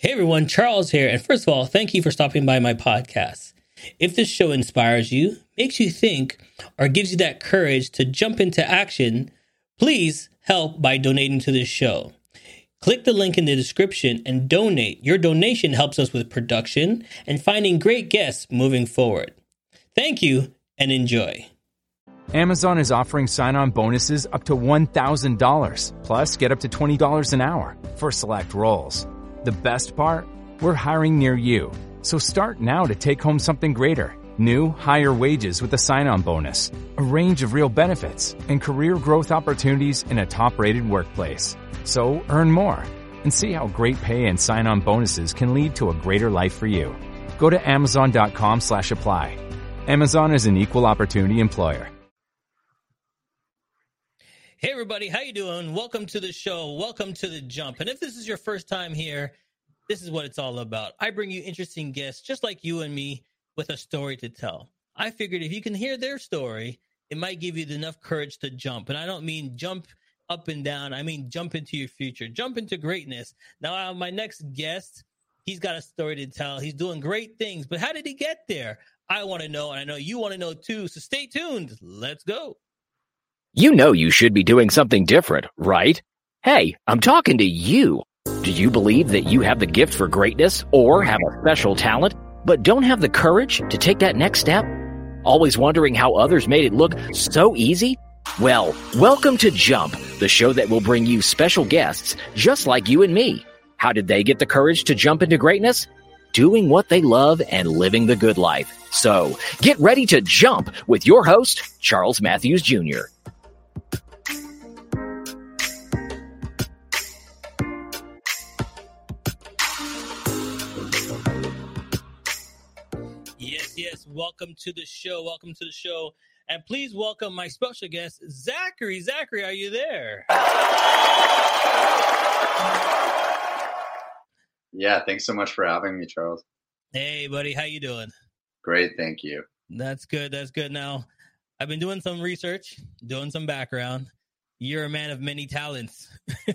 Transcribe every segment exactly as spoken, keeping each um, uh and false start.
Hey everyone, Charles here. And first of all, thank you for stopping by my podcast. If this show inspires you, makes you think, or gives you that courage to jump into action, please help by donating to this show. Click the link in the description and donate. Your donation helps us with production and finding great guests moving forward. Thank you and enjoy. Amazon is offering sign-on bonuses up to one thousand dollars. Plus, get up to twenty dollars an hour for select roles. The best part? We're hiring near you. So start now to take home something greater. New, higher wages with a sign-on bonus, a range of real benefits, and career growth opportunities in a top-rated workplace. So earn more and see how great pay and sign-on bonuses can lead to a greater life for you. Go to amazon.com slash apply. Amazon is an equal opportunity employer. Hey everybody, how you doing? Welcome to the show. Welcome to The Jump. And if this is your first time here, this is what it's all about. I bring you interesting guests just like you and me with a story to tell. I figured if you can hear their story, it might give you enough courage to jump. And I don't mean jump up and down. I mean jump into your future, jump into greatness. Now, uh, my next guest, he's got a story to tell. He's doing great things. But how did he get there? I want to know, and I know you want to know too. So stay tuned. Let's go. You know you should be doing something different, right? Hey, I'm talking to you. Do you believe that you have the gift for greatness or have a special talent, but don't have the courage to take that next step? Always wondering how others made it look so easy? Well, welcome to Jump, the show that will bring you special guests just like you and me. How did they get the courage to jump into greatness? Doing what they love and living the good life. So, get ready to jump with your host, Charles Matthews Junior Yes, welcome to the show. Welcome to the show. And please welcome my special guest, Zachary. Zachary, are you there? Yeah, thanks so much for having me, Charles. Hey, buddy. How you doing? Great, thank you. That's good. That's good. Now, I've been doing some research, doing some background. You're a man of many talents.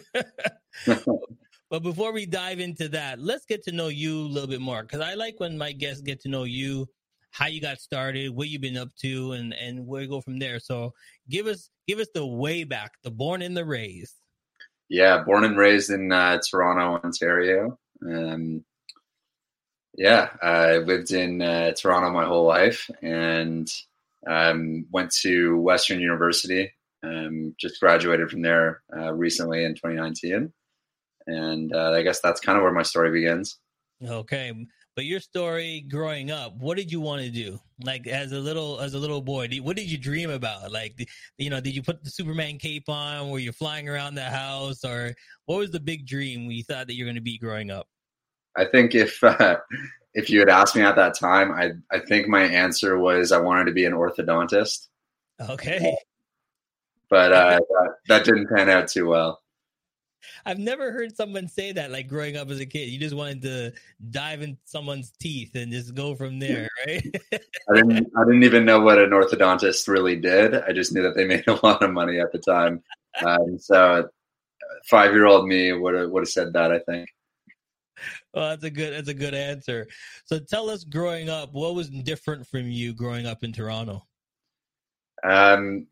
But before we dive into that, let's get to know you a little bit more, because I like when my guests get to know you, how you got started, what you've been up to, and, and where you go from there. So give us give us the way back, the born and the raised. Yeah, born and raised in uh, Toronto, Ontario. Um, yeah, I lived in uh, Toronto my whole life and um, went to Western University. Um, just graduated from there uh, recently in twenty nineteen. And uh, I guess that's kind of where my story begins. Okay. But your story growing up, what did you want to do? Like as a little, as a little boy, what did you dream about? Like, you know, did you put the Superman cape on? Were you flying around the house, or what was the big dream you thought that you were going to be growing up? I think if, uh, if you had asked me at that time, I, I think my answer was I wanted to be an orthodontist. Okay. But uh, that, that didn't pan out too well. I've never heard someone say that, like growing up as a kid. You just wanted to dive in someone's teeth and just go from there, right? I didn't I didn't even know what an orthodontist really did. I just knew that they made a lot of money at the time. Um, so five-year-old me would have would have said that, I think. Well, that's a good that's a good answer. So tell us, growing up, what was different from you growing up in Toronto? Um,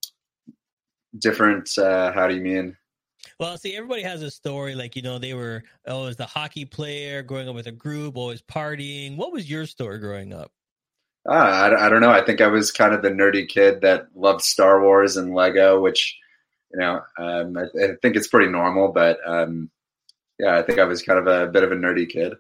different, uh, how do you mean? Well, see, everybody has a story. Like, you know, they were always the hockey player, growing up with a group, always partying. What was your story growing up? Uh, I, I don't know. I think I was kind of the nerdy kid that loved Star Wars and Lego, which, you know, um, I, I think it's pretty normal. But, um, yeah, I think I was kind of a bit of a nerdy kid.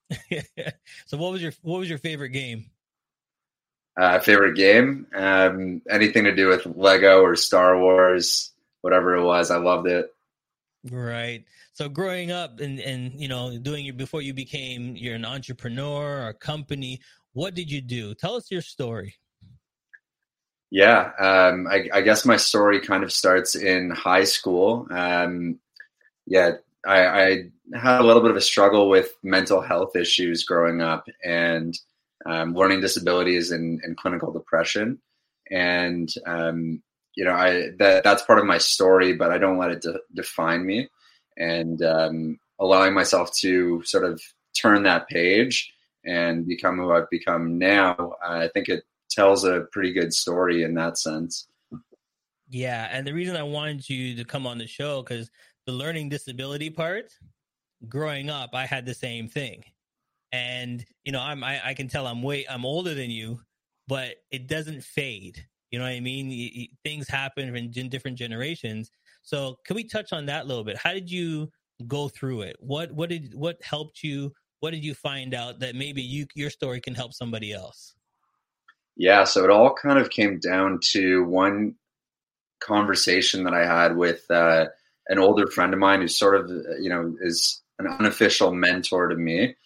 So what was your what was your favorite game? Uh, favorite game? Um, anything to do with Lego or Star Wars, whatever it was. I loved it. Right. So growing up and, and, you know, doing your, before you became, you're an entrepreneur or a company, what did you do? Tell us your story. Yeah. Um, I, I guess my story kind of starts in high school. Um, yeah, I, I had a little bit of a struggle with mental health issues growing up and um, learning disabilities and, and clinical depression. And, um, you know, I that that's part of my story, but I don't let it de- define me. And um, allowing myself to sort of turn that page and become who I've become now, I think it tells a pretty good story in that sense. Yeah. And the reason I wanted you to come on the show, because the learning disability part, growing up, I had the same thing. And, you know, I'm, I, I can tell I'm way, I'm older than you, but it doesn't fade. You know what I mean? Y- y- things happen in, in different generations. So can we touch on that a little bit? How did you go through it? What, what did, what helped you? What did you find out that maybe you, your story can help somebody else? Yeah. So it all kind of came down to one conversation that I had with uh, an older friend of mine who sort of, you know, is an unofficial mentor to me.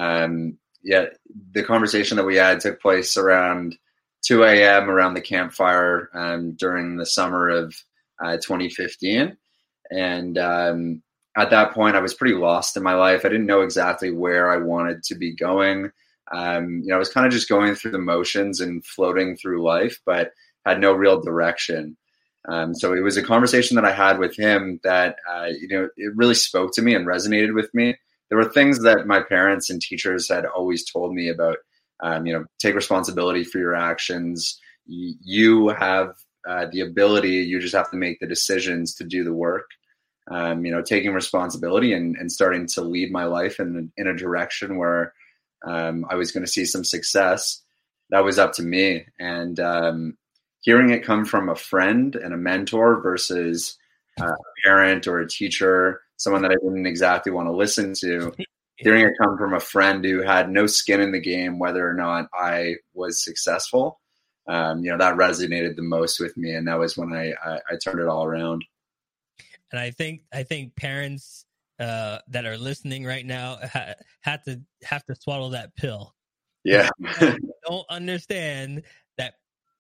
Um, yeah, the conversation that we had took place around two a.m. around the campfire um, during the summer of uh, twenty fifteen. And um, at that point, I was pretty lost in my life. I didn't know exactly where I wanted to be going. Um, you know, I was kind of just going through the motions and floating through life, but had no real direction. Um, so it was a conversation that I had with him that, uh, you know, it really spoke to me and resonated with me. There were things that my parents and teachers had always told me about, um, you know, take responsibility for your actions. Y- you have uh, the ability, you just have to make the decisions to do the work. Um, you know, taking responsibility and, and starting to lead my life in, in a direction where um, I was going to see some success. That was up to me. And um, hearing it come from a friend and a mentor versus uh, a parent or a teacher, someone that I didn't exactly want to listen to, hearing it come from a friend who had no skin in the game, whether or not I was successful, um, you know, that resonated the most with me. And that was when I, I, I turned it all around. And I think I think parents uh, that are listening right now ha- have to have to swallow that pill. Yeah, don't understand that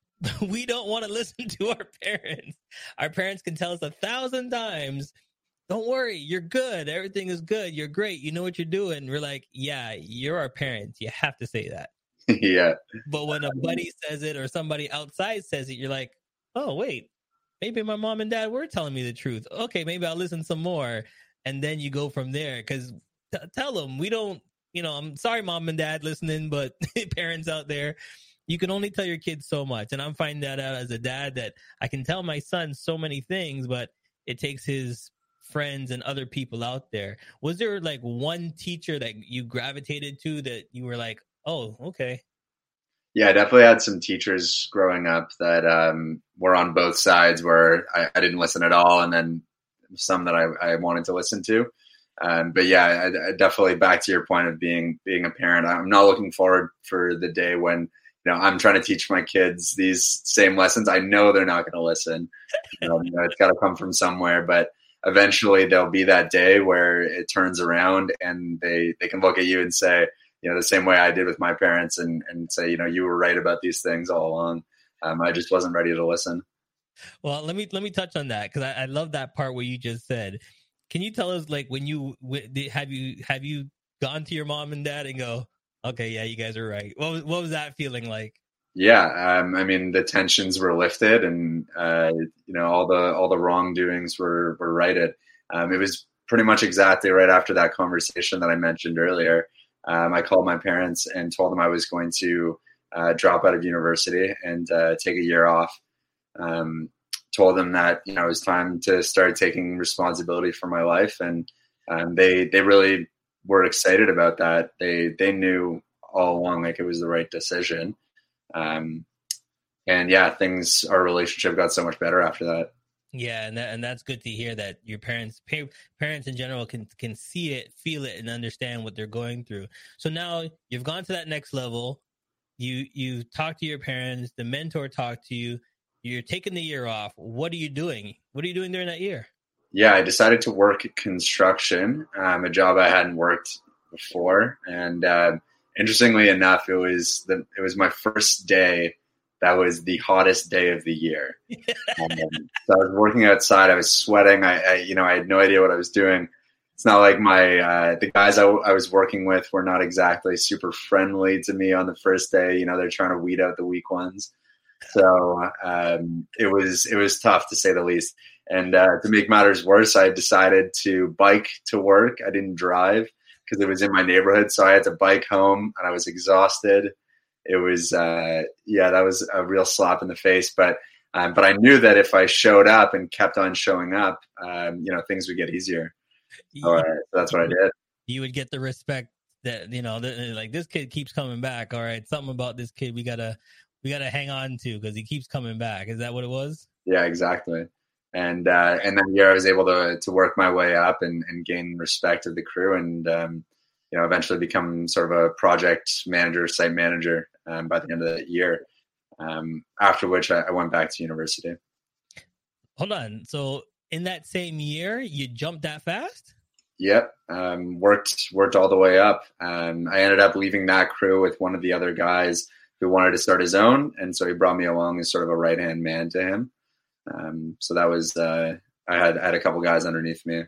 we don't want to listen to our parents. Our parents can tell us a thousand times, "Don't worry, you're good. Everything is good. You're great. You know what you're doing." We're like, "Yeah, you're our parents. You have to say that." Yeah. But when a buddy says it or somebody outside says it, you're like, "Oh, wait. Maybe my mom and dad were telling me the truth. Okay, maybe I'll listen some more." And then you go from there. Because t- tell them, we don't, you know, I'm sorry, mom and dad listening, but parents out there, you can only tell your kids so much. And I'm finding that out as a dad, that I can tell my son so many things, but it takes his friends and other people out there. Was there like one teacher that you gravitated to that you were like, oh, okay? Yeah, I definitely had some teachers growing up that um, were on both sides, where I, I didn't listen at all, and then some that I, I wanted to listen to. Um, but yeah, I, I definitely, back to your point of being being a parent, I'm not looking forward for the day when, you know, I'm trying to teach my kids these same lessons. I know they're not going to listen. You know, you know, it's got to come from somewhere, but eventually there'll be that day where it turns around and they, they can look at you and say, you know, the same way I did with my parents, and, and say, you know, you were right about these things all along. Um, I just wasn't ready to listen. Well, let me let me touch on that, because I, I love that part where you just said. Can you tell us, like, when you have you have you gone to your mom and dad and go, okay, yeah, you guys are right? What was what was that feeling like? Yeah, um, I mean, the tensions were lifted, and uh, you know, all the all the wrongdoings were were righted. Um, it was pretty much exactly right after that conversation that I mentioned earlier. Um, I called my parents and told them I was going to uh, drop out of university and uh, take a year off. Um, told them that, you know, it was time to start taking responsibility for my life, and um, they they really were excited about that. They they knew all along, like, it was the right decision. Um, and yeah, things, our relationship got so much better after that. Yeah, and that, and that's good to hear, that your parents, pa- parents in general, can can see it, feel it, and understand what they're going through. So now you've gone to that next level. You you talk to your parents. The mentor talked to you. You're taking the year off. What are you doing? What are you doing during that year? Yeah, I decided to work construction, um, a job I hadn't worked before, and uh, interestingly enough, it was the it was my first day. That was the hottest day of the year. um, so I was working outside. I was sweating. I, I, you know, I had no idea what I was doing. It's not like my uh, the guys I, I was working with were not exactly super friendly to me on the first day. You know, they're trying to weed out the weak ones. So um, it was it was tough, to say the least. And uh, to make matters worse, I decided to bike to work. I didn't drive because it was in my neighborhood. So I had to bike home and I was exhausted. It was, uh, yeah, that was a real slap in the face. But um, but I knew that if I showed up and kept on showing up, um, you know, things would get easier. So, uh, so that's what I did. You would get the respect that, you know, the, like this kid keeps coming back. All right, something about this kid we gotta we gotta hang on to because he keeps coming back. Is that what it was? Yeah, exactly. And uh, and then yeah, I was able to to work my way up and, and gain respect of the crew, and um, you know, eventually become sort of a project manager, site manager um, by the end of the year. Um, after which I, I went back to university. Hold on. So in that same year, you jumped that fast? Yep. Um, worked worked all the way up. Um, I ended up leaving that crew with one of the other guys who wanted to start his own, and so he brought me along as sort of a right hand man to him. Um, so that was uh, I had I had a couple guys underneath me.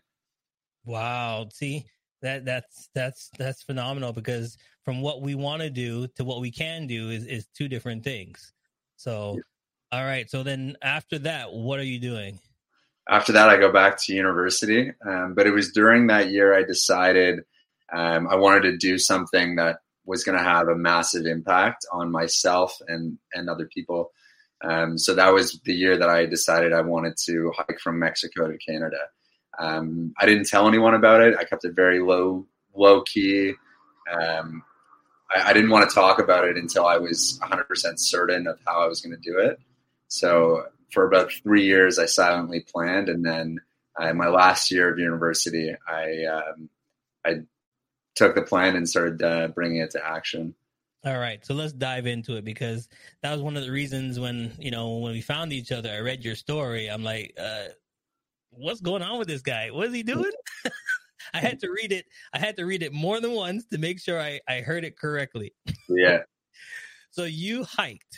Wow. See, that that's that's that's phenomenal, because from what we want to do to what we can do is is two different things. So, yeah. All right. So then after that, what are you doing? After that, I go back to university. Um, but it was during that year I decided um, I wanted to do something that was going to have a massive impact on myself and, and other people. Um, so that was the year that I decided I wanted to hike from Mexico to Canada. Um, I didn't tell anyone about it. I kept it very low, low key. Um, I, I didn't want to talk about it until I was one hundred percent certain of how I was going to do it. So for about three years, I silently planned. And then uh, in my last year of university, I, um, I took the plan and started uh, bringing it to action. All right. So let's dive into it, because that was one of the reasons when, you know, when we found each other, I read your story. I'm like, uh, what's going on with this guy? What is he doing? I had to read it. I had to read it more than once to make sure I, I heard it correctly. Yeah. So you hiked.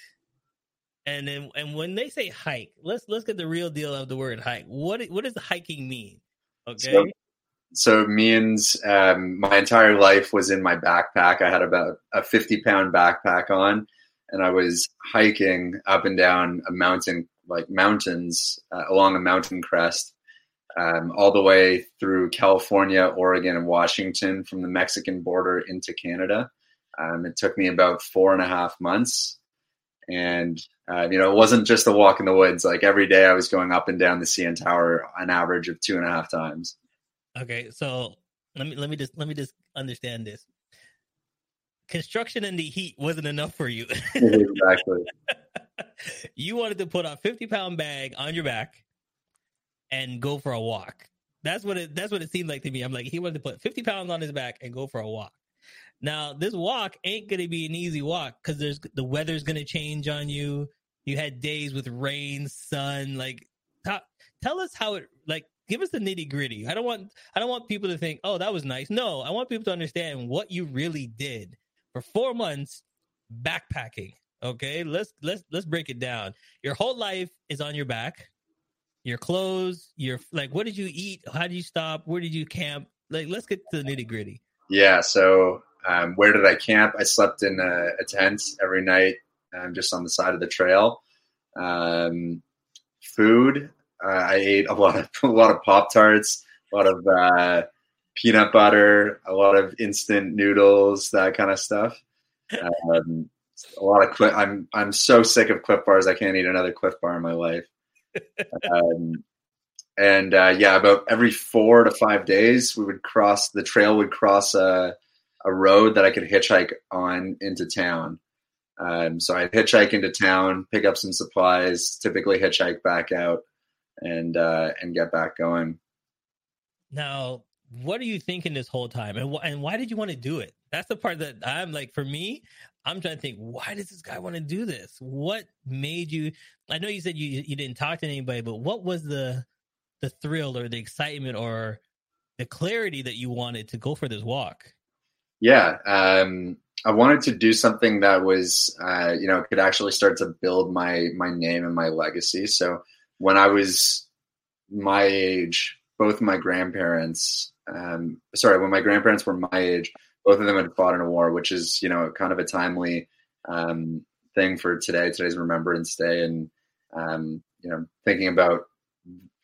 And then, and when they say hike, let's let's get the real deal of the word hike. What what does hiking mean? Okay. So, so it means um, my entire life was in my backpack. I had about a fifty pound backpack on, and I was hiking up and down a mountain, like mountains uh, along a mountain crest, um, all the way through California, Oregon, and Washington, from the Mexican border into Canada. Um, it took me about four and a half months. And, uh, you know, it wasn't just a walk in the woods. Like every day I was going up and down the C N Tower an average of two and a half times. Okay. So let me, let me just, let me just understand this. Construction in the heat wasn't enough for you. Exactly. You wanted to put a fifty pound bag on your back and go for a walk. That's what it, that's what it seemed like to me. I'm like, he wanted to put fifty pounds on his back and go for a walk. Now, this walk ain't going to be an easy walk, because there's the weather's going to change on you. You had days with rain, sun. Like, t- tell us how it, like, give us the nitty gritty. I don't want, I don't want people to think, oh, that was nice. No, I want people to understand what you really did for four months backpacking. Okay, let's let's let's break it down. Your whole life is on your back. Your clothes, your like, what did you eat? How did you stop? Where did you camp? Like, let's get to the nitty gritty. Yeah. So. Um, where did I camp? I slept in a, a tent every night, um, just on the side of the trail. Um, food, uh, I ate a lot of a lot of Pop-Tarts, a lot of uh, peanut butter, a lot of instant noodles, that kind of stuff. Um, a lot of Clif, I'm I'm so sick of Clif bars. I can't eat another Clif bar in my life. Um, and uh, yeah, about every four to five days, we would cross the trail. Would cross a a road that I could hitchhike on into town. Um, so I'd hitchhike into town, pick up some supplies, typically hitchhike back out, and uh, and get back going. Now, what are you thinking this whole time? And, wh- and why did you want to do it? That's the part that I'm like, for me, I'm trying to think, why does this guy want to do this? What made you, I know you said you you didn't talk to anybody, but what was the the thrill or the excitement or the clarity that you wanted to go for this walk? Yeah, um, I wanted to do something that was, uh, you know, could actually start to build my my name and my legacy. So when I was my age, both my grandparents, um, sorry, when my grandparents were my age, both of them had fought in a war, which is, you know, kind of a timely um, thing for today, today's Remembrance Day. And, um, you know, thinking about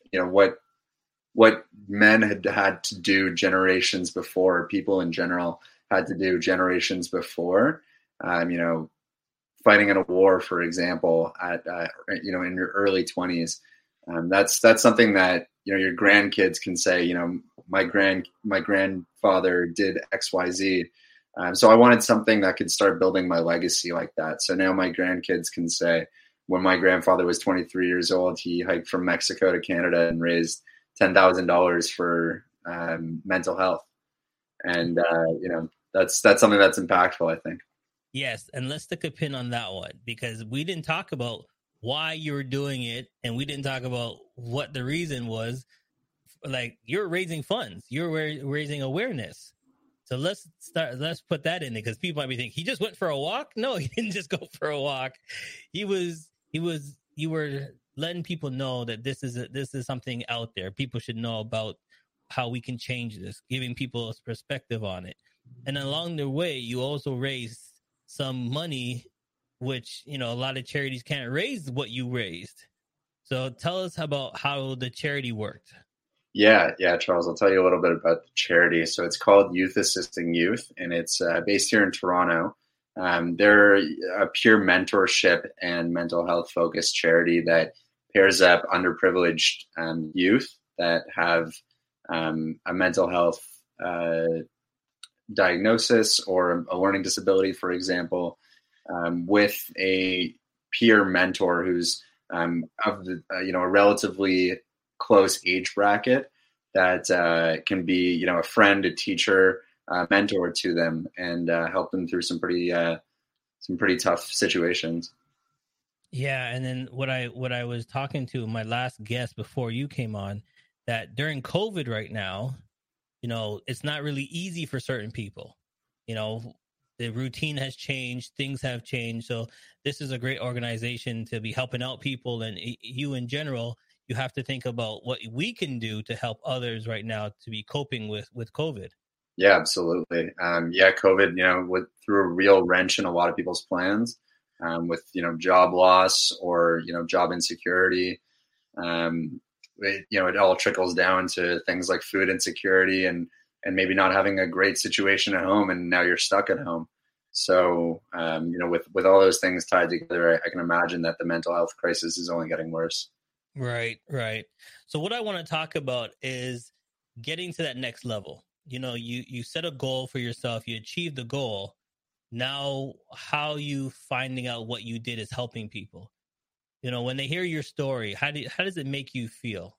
you know, what what men had had to do generations before, people in general had to do generations before. Um, you know, fighting in a war, for example, at uh, you know in your early twenties. Um, that's that's something that you know your grandkids can say. You know, my grand my grandfather did X Y Z. Um, so I wanted something that could start building my legacy like that. So now my grandkids can say, when my grandfather was twenty-three years old, he hiked from Mexico to Canada and raised ten thousand dollars for um, mental health. And, uh, you know, that's that's something that's impactful, I think. Yes. And let's stick a pin on that one, because we didn't talk about why you were doing it. And we didn't talk about what the reason was. Like, you're raising funds, you're raising awareness. So let's start. Let's put that in there, because people might be thinking he just went for a walk. No, he didn't just go for a walk. He was. He was. You were letting people know that this is a, this is something out there. People should know about how we can change this, giving people a perspective on it. And along the way, you also raised some money, which you know a lot of charities can't raise what you raised. So tell us about how the charity worked. Yeah, yeah, Charles, I'll tell you a little bit about the charity. So it's called Youth Assisting Youth, and it's uh, based here in Toronto. Um, they're a pure mentorship and mental health focused charity that pairs up underprivileged um, youth that have um, a mental health uh, diagnosis or a learning disability, for example, um, with a peer mentor who's um, of the uh, you know a relatively close age bracket that uh, can be, you know, a friend, a teacher, a mentor to them, and uh, help them through some pretty, uh, some pretty tough situations. Yeah, and then what I what I was talking to my last guest before you came on, that during COVID right now, you know, it's not really easy for certain people. You know, the routine has changed, things have changed. So this is a great organization to be helping out people, and you in general. You have to think about what we can do to help others right now to be coping with, with COVID. Yeah, absolutely. Um, yeah, COVID, you know, with, threw a real wrench in a lot of people's plans um, with, you know, job loss or, you know, job insecurity. Um, it, you know, it all trickles down to things like food insecurity and, and maybe not having a great situation at home. And now you're stuck at home. So, um, you know, with, with all those things tied together, I, I can imagine that the mental health crisis is only getting worse. Right, right. So what I want to talk about is getting to that next level. You know, you, you set a goal for yourself, you achieve the goal. Now, how you finding out what you did is helping people. You know, when they hear your story, how do you, how does it make you feel?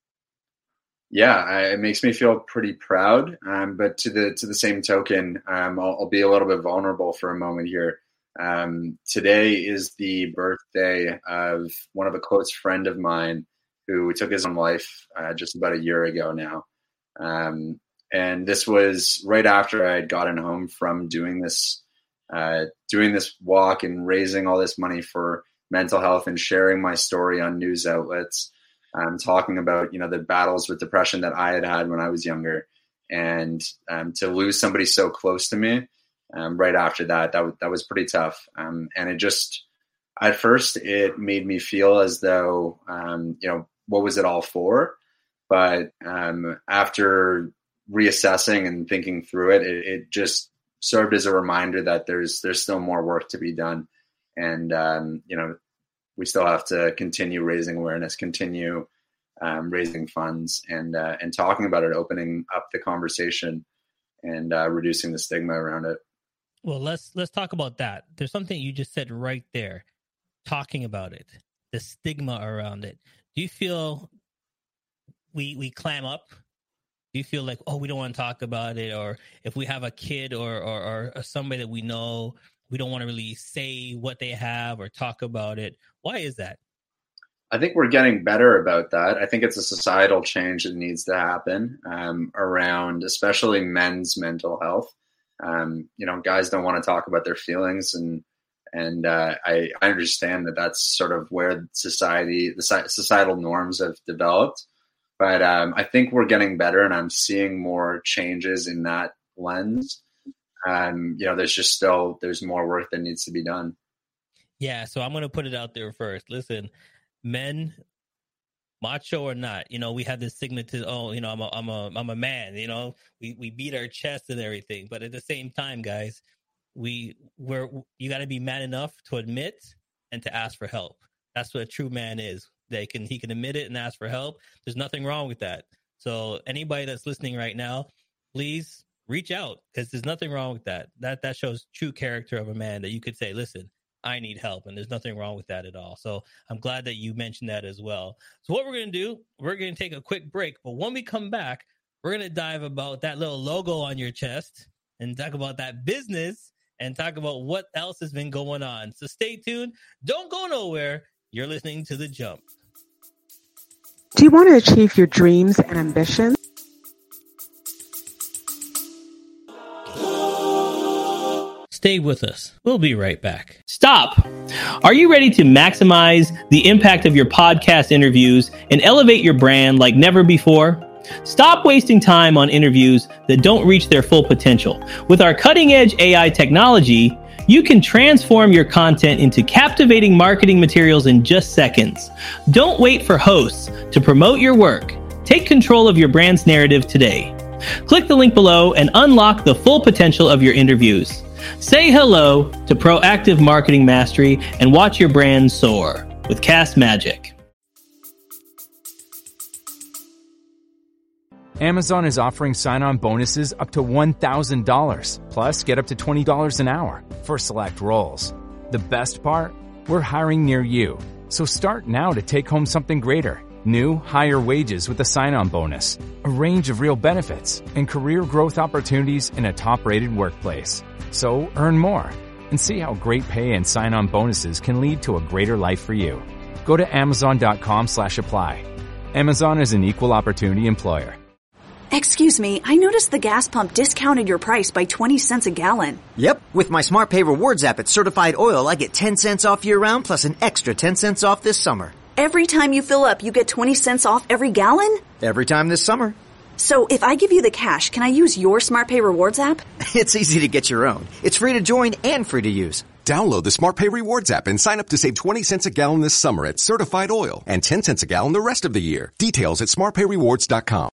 Yeah, I, it makes me feel pretty proud. Um, but to the to the same token, um, I'll, I'll be a little bit vulnerable for a moment here. Um, today is the birthday of one of a close friend of mine who took his own life uh, just about a year ago now. Um, and this was right after I had gotten home from doing this, uh, doing this walk and raising all this money for mental health and sharing my story on news outlets. Um, talking about, you know, the battles with depression that I had had when I was younger, and um, to lose somebody so close to me. Um, right after that, that, w- that was pretty tough. Um, and it just, at first it made me feel as though, um, you know, what was it all for? But um, after reassessing and thinking through it, it, it just served as a reminder that there's, there's still more work to be done. And, um, you know, we still have to continue raising awareness, continue um, raising funds and, uh, and talking about it, opening up the conversation and uh, reducing the stigma around it. Well, let's let's talk about that. There's something you just said right there, talking about it, the stigma around it. Do you feel we we clam up? Do you feel like, oh, we don't want to talk about it? Or if we have a kid or or, or somebody that we know, we don't want to really say what they have or talk about it. Why is that? I think we're getting better about that. I think it's a societal change that needs to happen um, around especially men's mental health. Um, you know, guys don't want to talk about their feelings, and and uh, I, I understand that that's sort of where society, the societal norms have developed. But um, I think we're getting better, and I'm seeing more changes in that lens. Um, you know, there's just still there's more work that needs to be done. Yeah, so I'm going to put it out there first. Listen, men, macho or not, you know, we have this signet to, oh, you know, I'm a, I'm a, I'm a man, you know, we, we beat our chest and everything. But at the same time, guys, we, we're, you got to be man enough to admit and to ask for help. That's what a true man is. They can, he can admit it and ask for help. There's nothing wrong with that. So anybody that's listening right now, please reach out, because there's nothing wrong with that. That, that shows true character of a man, that you could say, listen, I need help, and there's nothing wrong with that at all. So I'm glad that you mentioned that as well. So what we're going to do, we're going to take a quick break, but when we come back, we're going to dive about that little logo on your chest and talk about that business and talk about what else has been going on. So stay tuned. Don't go nowhere. You're listening to The Jump. Do you want to achieve your dreams and ambitions? Stay with us. We'll be right back. Stop. Are you ready to maximize the impact of your podcast interviews and elevate your brand like never before? Stop wasting time on interviews that don't reach their full potential. With our cutting-edge A I technology, you can transform your content into captivating marketing materials in just seconds. Don't wait for hosts to promote your work. Take control of your brand's narrative today. Click the link below and unlock the full potential of your interviews. Say hello to proactive marketing mastery and watch your brand soar with Cast Magic. Amazon is offering sign-on bonuses up to one thousand dollars. Plus, get up to twenty dollars an hour for select roles. The best part? We're hiring near you. So start now to take home something greater. New, higher wages with a sign-on bonus, a range of real benefits, and career growth opportunities in a top-rated workplace. So earn more and see how great pay and sign-on bonuses can lead to a greater life for you. Go to amazon.com slash apply. Amazon is an equal opportunity employer. Excuse me, I noticed the gas pump discounted your price by twenty cents a gallon. Yep, with my SmartPay Rewards app at Certified Oil, I get ten cents off year-round plus an extra ten cents off this summer. Every time you fill up, you get twenty cents off every gallon? Every time this summer. So if I give you the cash, can I use your SmartPay Rewards app? It's easy to get your own. It's free to join and free to use. Download the SmartPay Rewards app and sign up to save twenty cents a gallon this summer at Certified Oil and ten cents a gallon the rest of the year. Details at smart pay rewards dot com.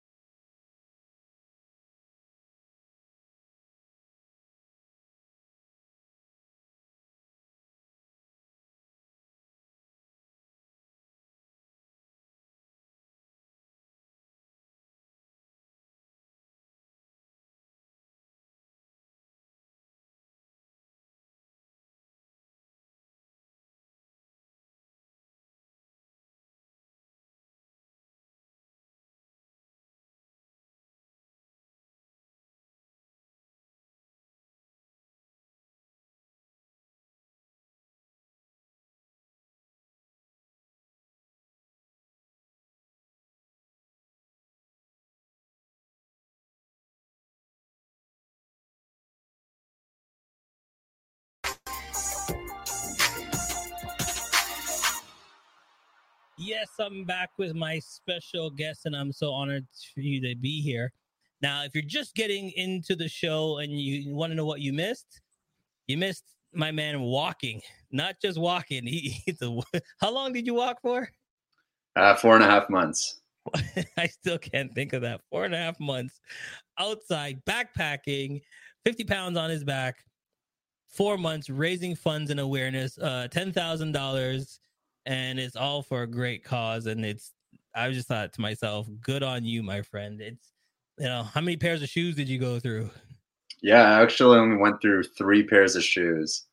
Yes, I'm back with my special guest, and I'm so honored for you to be here. Now, if you're just getting into the show and you want to know what you missed, you missed my man walking. Not just walking. He, he's a, how long did you walk for? Uh, four and a half months. I still can't think of that. Four and a half months outside, backpacking, fifty pounds on his back, four months raising funds and awareness, uh, ten thousand dollars. And it's all for a great cause. And it's, I just thought to myself, good on you, my friend. It's, you know, how many pairs of shoes did you go through? Yeah, I actually only went through three pairs of shoes,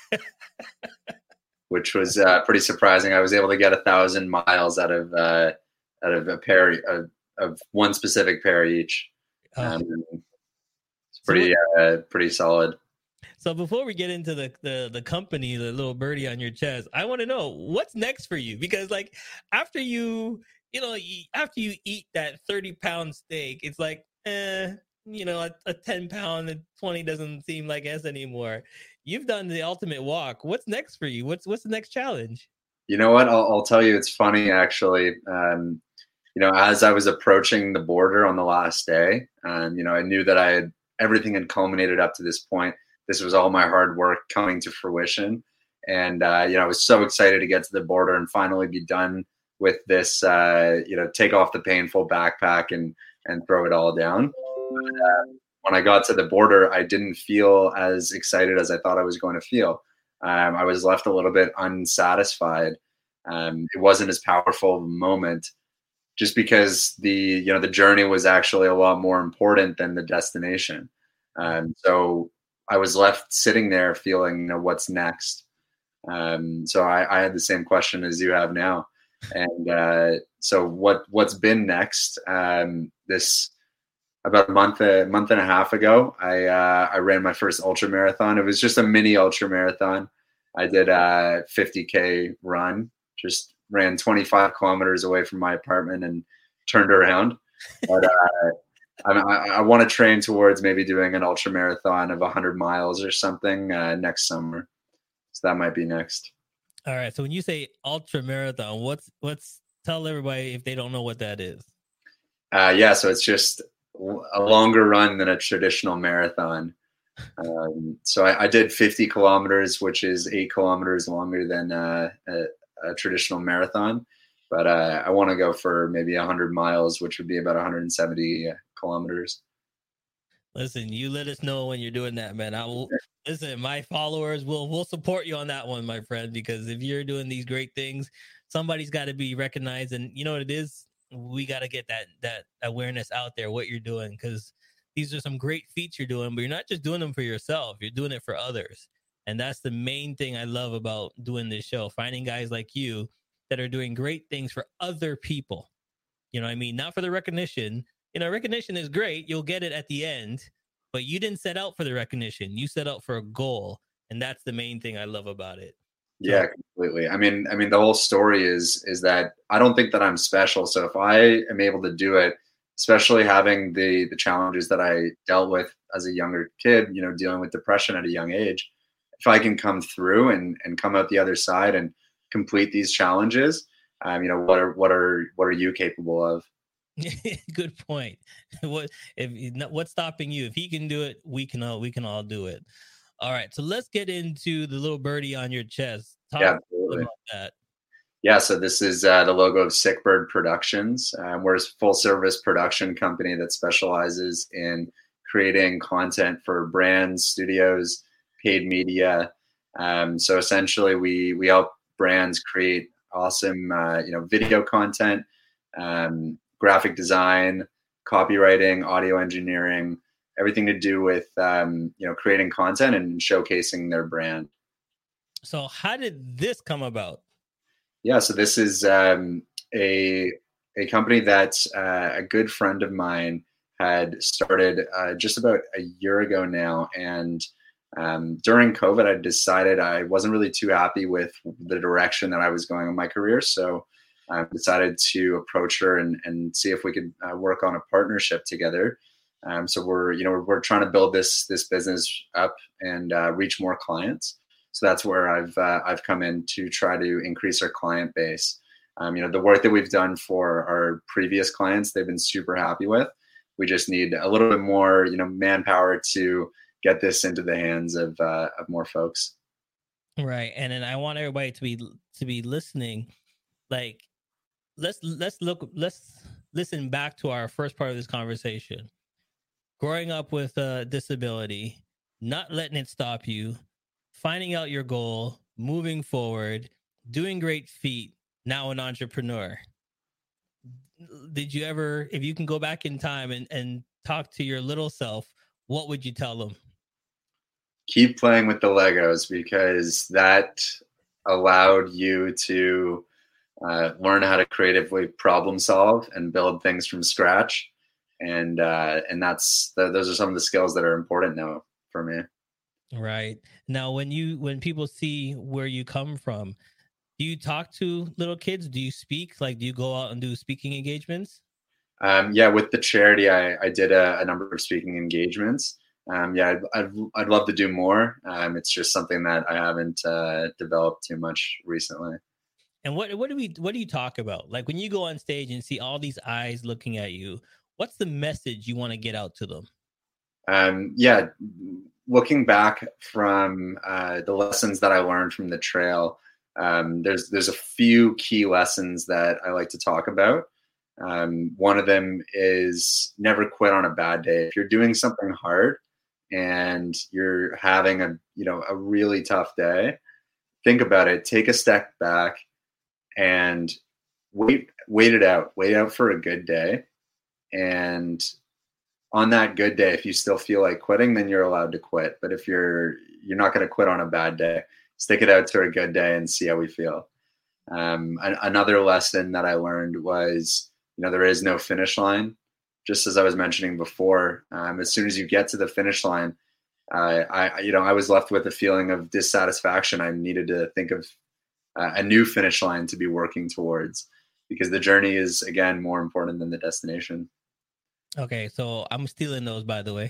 which was uh, pretty surprising. I was able to get a thousand miles out of, uh, out of a pair of, of one specific pair each. Um, oh. It's pretty, uh, pretty solid. So before we get into the, the the company, the little birdie on your chest, I want to know what's next for you, because like after you, you know, after you eat that thirty pound steak, it's like, eh, you know, a, a ten pound and twenty doesn't seem like S anymore. You've done the ultimate walk. What's next for you? What's what's the next challenge? You know what? I'll, I'll tell you. It's funny, actually. Um, you know, as I was approaching the border on the last day, um, you know, I knew that I had everything had culminated up to this point. This was all my hard work coming to fruition. And, uh, you know, I was so excited to get to the border and finally be done with this, uh, you know, take off the painful backpack and, and throw it all down. But, uh, when I got to the border, I didn't feel as excited as I thought I was going to feel. Um, I was left a little bit unsatisfied. Um, it wasn't as powerful of a moment, just because the, you know, the journey was actually a lot more important than the destination. Um, so I was left sitting there feeling, you know, what's next? Um, so I, I had the same question as you have now. And uh, so what, what's been next? Um, this about a month, a month and a half ago, I, uh, I ran my first ultra marathon. It was just a mini ultra marathon. I did a fifty K run, just ran twenty-five kilometers away from my apartment and turned around. But uh, I, I, I want to train towards maybe doing an ultra marathon of one hundred miles or something uh, next summer. So that might be next. All right. So when you say ultra marathon, what's what's tell everybody if they don't know what that is? Uh, yeah, so it's just a longer run than a traditional marathon. Um, so I, I did fifty kilometers, which is eight kilometers longer than uh, a, a traditional marathon. But uh, I want to go for maybe one hundred miles, which would be about one hundred seventy kilometers. Listen, you let us know when you're doing that, man. I will listen. My followers will will support you on that one, my friend, because if you're doing these great things, somebody's got to be recognized. And you know what it is? We got to get that that awareness out there, what you're doing, because these are some great feats you're doing, but you're not just doing them for yourself. You're doing it for others. And that's the main thing I love about doing this show, finding guys like you that are doing great things for other people. You know what I mean? Not for the recognition. You know, recognition is great. You'll get it at the end, but you didn't set out for the recognition. You set out for a goal. And that's the main thing I love about it. Yeah, completely. I mean, I mean, the whole story is, is that I don't think that I'm special. So if I am able to do it, especially having the, the challenges that I dealt with as a younger kid, you know, dealing with depression at a young age, if I can come through and, and come out the other side and complete these challenges, um, you know, what are, what are, what are you capable of? Good point. What if what's stopping you? If he can do it, we can all we can all do it. All right, so let's get into the little birdie on your chest. Talk yeah, absolutely. about that. Yeah, so this is uh, the logo of Sick Bird Productions. Um, we're a full service production company that specializes in creating content for brands, studios, paid media. Um, so essentially, we we help brands create awesome, uh, you know, video content. Um, graphic design, copywriting, audio engineering, everything to do with, um, you know, creating content and showcasing their brand. So how did this come about? Yeah, so this is um, a, a company that uh, a good friend of mine had started uh, just about a year ago now. And um, during COVID, I decided I wasn't really too happy with the direction that I was going in my career. So I decided to approach her and, and see if we could uh, work on a partnership together. Um, so we're, you know, we're, we're trying to build this this business up and uh, reach more clients. So that's where I've uh, I've come in to try to increase our client base. Um, you know, the work that we've done for our previous clients, they've been super happy with. We just need a little bit more, you know, manpower to get this into the hands of uh, of more folks. Right, and then I want everybody to be to be listening, like. Let's let's look let's listen back to our first part of this conversation. Growing up with a disability, not letting it stop you, finding out your goal, moving forward, doing great feat, now an entrepreneur. Did you ever, if you can go back in time and, and talk to your little self, what would you tell them? Keep playing with the Legos, because that allowed you to Uh, learn how to creatively problem solve and build things from scratch. And uh, and that's the, those are some of the skills that are important now for me. Right. Now, when you when people see where you come from, do you talk to little kids? Do you speak? Like, do you go out and do speaking engagements? Um, yeah, with the charity, I, I did a, a number of speaking engagements. Um, yeah, I'd, I'd, I'd love to do more. Um, it's just something that I haven't uh, developed too much recently. And what what do we what do you talk about? Like when you go on stage and see all these eyes looking at you, what's the message you want to get out to them? Um, yeah, looking back from uh, the lessons that I learned from the trail, Um, there's there's a few key lessons that I like to talk about. Um, one of them is never quit on a bad day. If you're doing something hard and you're having a you know a really tough day, think about it. Take a step back and wait wait it out. Wait out for a good day. And on that good day, if you still feel like quitting, then you're allowed to quit. But if you're you're not going to quit on a bad day, stick it out to a good day and see how we feel. Um, an, another lesson that I learned was, you know, there is no finish line. Just as I was mentioning before, um, as soon as you get to the finish line, uh, I, you know, I was left with a feeling of dissatisfaction. I needed to think of uh, a new finish line to be working towards, because the journey is, again, more important than the destination. Okay, so I'm stealing those, by the way.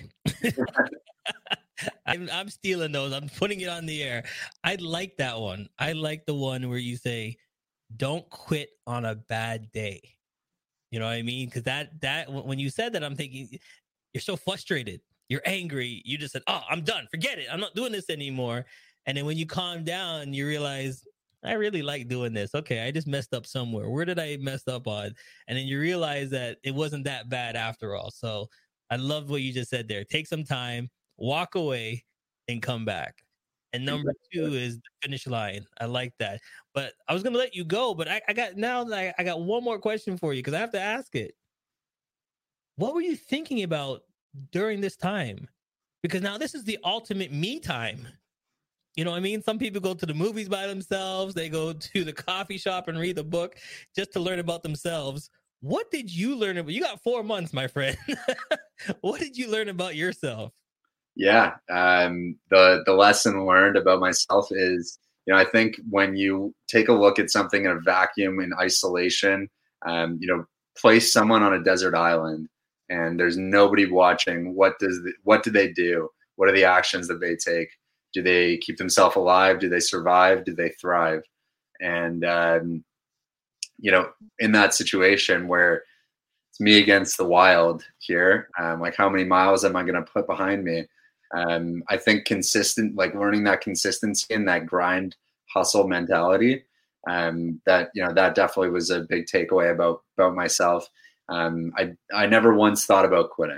I'm, I'm stealing those. I'm putting it on the air. I like that one. I like the one where you say, "Don't quit on a bad day." You know what I mean? Because that that when you said that, I'm thinking you're so frustrated, you're angry. You just said, "Oh, I'm done. Forget it. I'm not doing this anymore." And then when you calm down, you realize, I really like doing this. Okay, I just messed up somewhere. Where did I mess up on? And then you realize that it wasn't that bad after all. So I love what you just said there. Take some time, walk away, and come back. And number two is the finish line. I like that. But I was gonna let you go, but I, I got now that I, I got one more question for you, because I have to ask it. What were you thinking about during this time? Because now this is the ultimate me time. You know what I mean? Some people go to the movies by themselves. They go to the coffee shop and read the book just to learn about themselves. What did you learn about? You got four months, my friend. What did you learn about yourself? Yeah, um, the the lesson learned about myself is, you know, I think when you take a look at something in a vacuum, in isolation, um, you know, place someone on a desert island and there's nobody watching. What does the, what do they do? What are the actions that they take? Do they keep themselves alive? Do they survive? Do they thrive? And um, you know, in that situation where it's me against the wild here, um, like how many miles am I going to put behind me? Um, I think consistent, like learning that consistency and that grind hustle mentality, um, that, you know, that definitely was a big takeaway about, about myself. Um, I, I never once thought about quitting.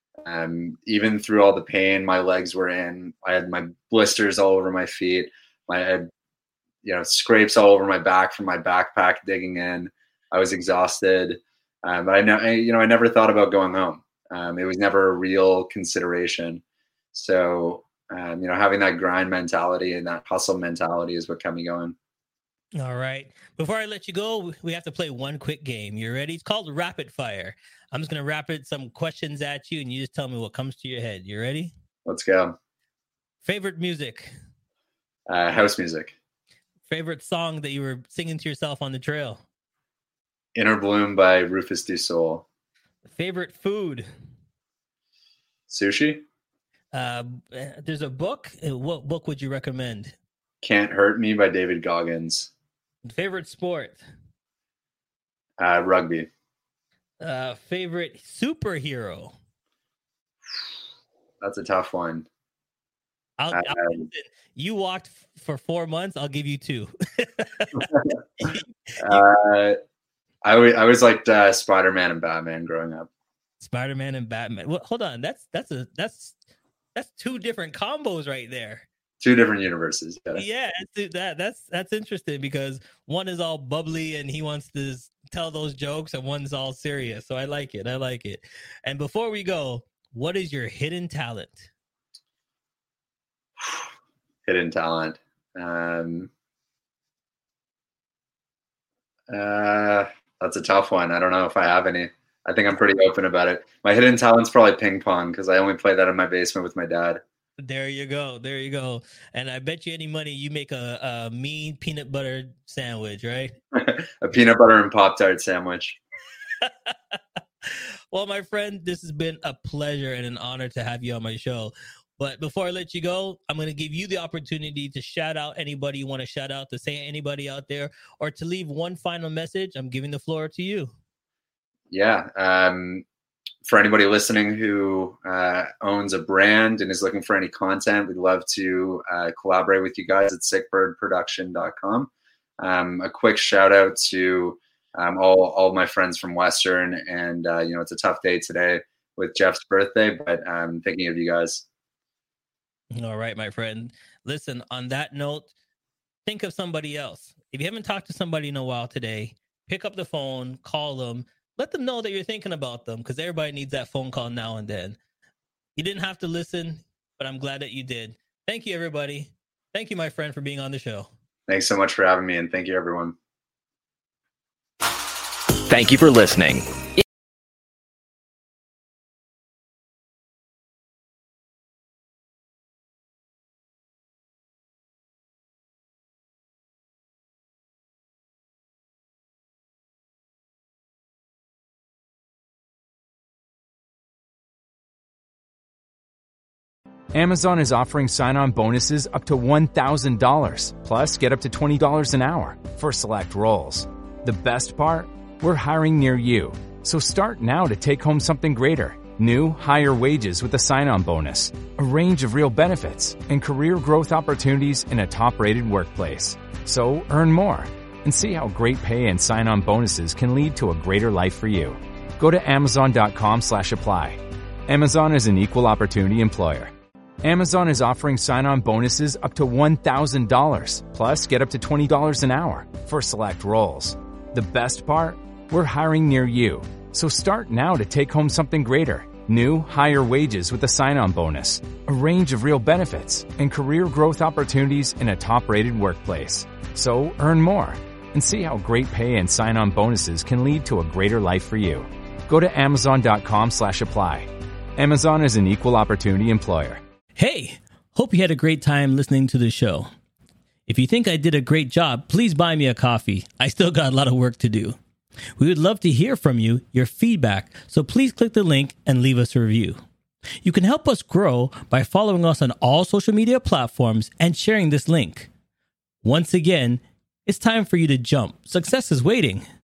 Um, even through all the pain my legs were in, I had my blisters all over my feet. I had, you know, scrapes all over my back from my backpack digging in. I was exhausted. Um, but I know, you know, I never thought about going home. Um, it was never a real consideration. So, um, you know, having that grind mentality and that hustle mentality is what kept me going. All right. Before I let you go, we have to play one quick game. You ready? It's called Rapid Fire. I'm just going to rapid some questions at you, and you just tell me what comes to your head. You ready? Let's go. Favorite music? Uh, house music. Favorite song that you were singing to yourself on the trail? Inner Bloom by Rufus Du Sol. Favorite food? Sushi. Uh, there's a book. What book would you recommend? Can't Hurt Me by David Goggins. Favorite sport? Uh, rugby. Uh, favorite superhero? That's a tough one. I'll, uh, I'll, you walked f- for four months. I'll give you two. uh, I, w- I was like uh, Spider-Man and Batman growing up. Spider-Man and Batman. Well, hold on. That's that's a that's that's two different combos right there. Two different universes. Yeah, yeah that that's that's interesting, because one is all bubbly and he wants to tell those jokes, and one's all serious. So I like it. I like it. And before we go, what is your hidden talent? Hidden talent. Um, uh, that's a tough one. I don't know if I have any. I think I'm pretty open about it. My hidden talent's probably ping pong, because I only play that in my basement with my dad. There you go. There you go. And I bet you any money you make a, a mean peanut butter sandwich, right? A peanut butter and Pop-Tart sandwich. Well, my friend, this has been a pleasure and an honor to have you on my show. But before I let you go, I'm going to give you the opportunity to shout out anybody you want to shout out, to say anybody out there, or to leave one final message. I'm giving the floor to you. Yeah. Um, for anybody listening who uh, owns a brand and is looking for any content, we'd love to uh, collaborate with you guys at sick bird production dot com. Um, a quick shout out to um, all all my friends from Western, and uh, you know, it's a tough day today with Jeff's birthday, but I'm thinking of you guys. All right, my friend. Listen, on that note, think of somebody else. If you haven't talked to somebody in a while today, pick up the phone, call them, let them know that you're thinking about them, because everybody needs that phone call now and then. You didn't have to listen, but I'm glad that you did. Thank you, everybody. Thank you, my friend, for being on the show. Thanks so much for having me, and thank you, everyone. Thank you for listening. Amazon is offering sign-on bonuses up to one thousand dollars. Plus, get up to twenty dollars an hour for select roles. The best part? We're hiring near you. So start now to take home something greater. New, higher wages with a sign-on bonus, a range of real benefits, and career growth opportunities in a top-rated workplace. So earn more and see how great pay and sign-on bonuses can lead to a greater life for you. Go to amazon.com slash apply. Amazon is an equal opportunity employer. Amazon is offering sign-on bonuses up to one thousand dollars. Plus, get up to twenty dollars an hour for select roles. The best part? We're hiring near you. So start now to take home something greater. New, higher wages with a sign-on bonus, a range of real benefits, and career growth opportunities in a top-rated workplace. So earn more and see how great pay and sign-on bonuses can lead to a greater life for you. Go to amazon.com slash apply. Amazon is an equal opportunity employer. Hey, hope you had a great time listening to the show. If you think I did a great job, please buy me a coffee. I still got a lot of work to do. We would love to hear from you, your feedback, so please click the link and leave us a review. You can help us grow by following us on all social media platforms and sharing this link. Once again, it's time for you to jump. Success is waiting.